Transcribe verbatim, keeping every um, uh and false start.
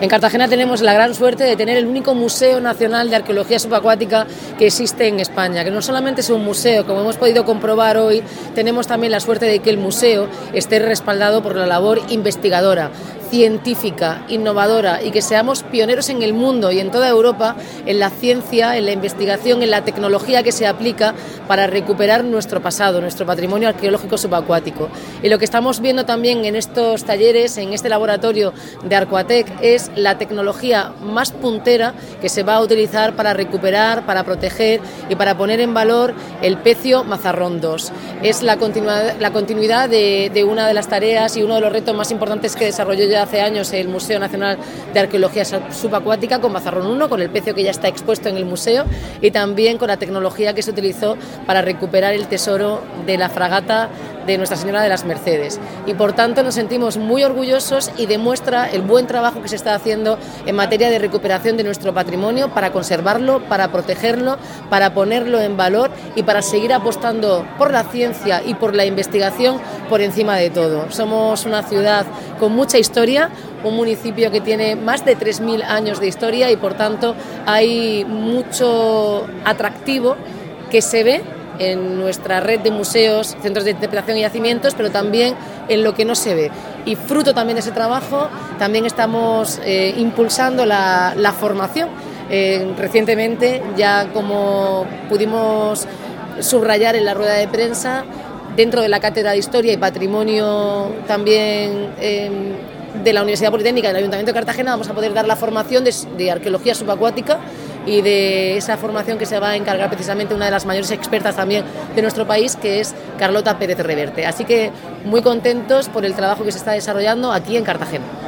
En Cartagena tenemos la gran suerte de tener el único Museo Nacional de Arqueología Subacuática que existe en España, que no solamente es un museo, como hemos podido comprobar hoy, tenemos también la suerte de que el museo esté respaldado por la labor investigadora, científica, innovadora, y que seamos pioneros en el mundo y en toda Europa en la ciencia, en la investigación, en la tecnología que se aplica para recuperar nuestro pasado, nuestro patrimonio arqueológico subacuático. Y lo que estamos viendo también en estos talleres, en este laboratorio de Arquatec, es la tecnología más puntera que se va a utilizar para recuperar, para proteger y para poner en valor el pecio Mazarrón dos. Es la continuidad, la continuidad de, de una de las tareas y uno de los retos más importantes que desarrolló ya hace años el Museo Nacional de Arqueología Subacuática con Mazarrón uno, con el pecio que ya está expuesto en el museo, y también con la tecnología que se utilizó para recuperar el tesoro de la fragata de Nuestra Señora de las Mercedes. Y por tanto nos sentimos muy orgullosos y demuestra el buen trabajo que se está haciendo en materia de recuperación de nuestro patrimonio para conservarlo, para protegerlo, para ponerlo en valor y para seguir apostando por la ciencia y por la investigación por encima de todo. Somos una ciudad con mucha historia, un municipio que tiene más de tres mil años de historia y por tanto hay mucho atractivo que se ve en nuestra red de museos, centros de interpretación y yacimientos, pero también en lo que no se ve. Y fruto también de ese trabajo, también estamos eh, impulsando la, la formación. Eh, recientemente, ya como pudimos subrayar en la rueda de prensa, dentro de la Cátedra de Historia y Patrimonio también eh, de la Universidad Politécnica del Ayuntamiento de Cartagena, vamos a poder dar la formación de, de arqueología subacuática, y de esa formación que se va a encargar precisamente una de las mayores expertas también de nuestro país, que es Carlota Pérez Reverte. Así que muy contentos por el trabajo que se está desarrollando aquí en Cartagena.